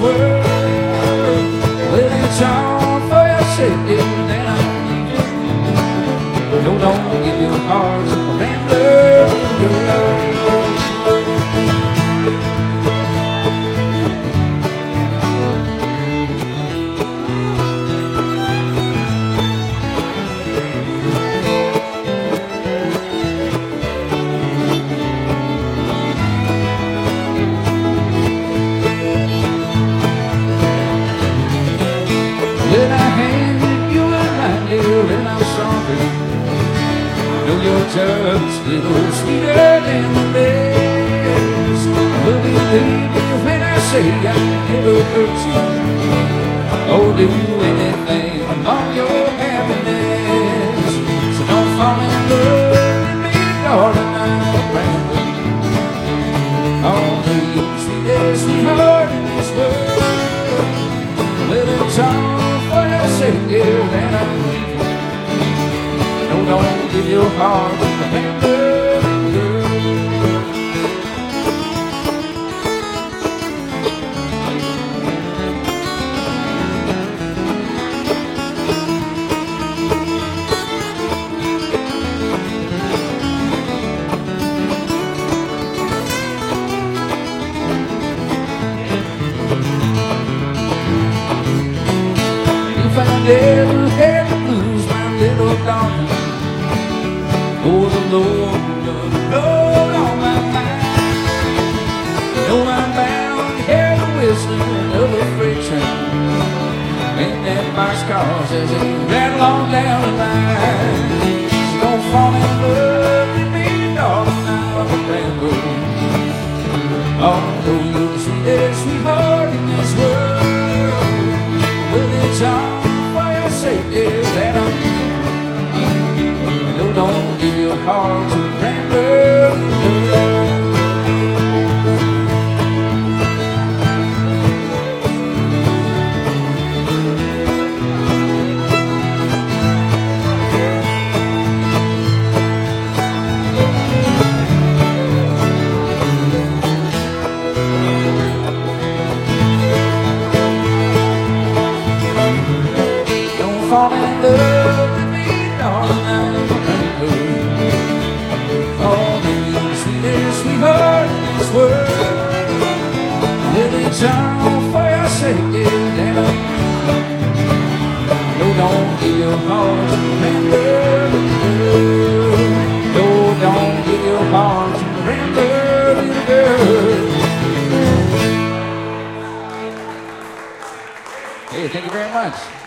world. Well, it's all for your sake, then I need you. No, don't give your heart to a rambler, girl. When I handed you a line, dear, and I'm sorry. Know your touch little sweeter than the best. Will you believe me when I say I never hurt you? Or do anything among your happiness? So don't fall in love with me, darling, I'm a rambler. Only you, sweetest sweetheart in this world. Well, it's all for your sake, dear, that I need you. No, don't give your heart to the rambling girl. If I never had the blues, my little darling, oh, the Lord on my mind. No, I'm bound to hear the whistling of a freight train, and that boxcars as they rattle on down the line. So don't fall in love with me, darling, I'm a rambler. Although you're the sweetest sweetheart in this world, well, it's all for your sake, dear, that I'm. No, don't give your heart to a rambler girl. Don't fall in love with me, darling, I'm a rambler. Only you, the sweetest sweetheart in this world. Well, it's all for your sake, dear, that I. No, don't give your heart to a rambler girl. No, don't give your heart to a rambler girl. Hey, thank you very much.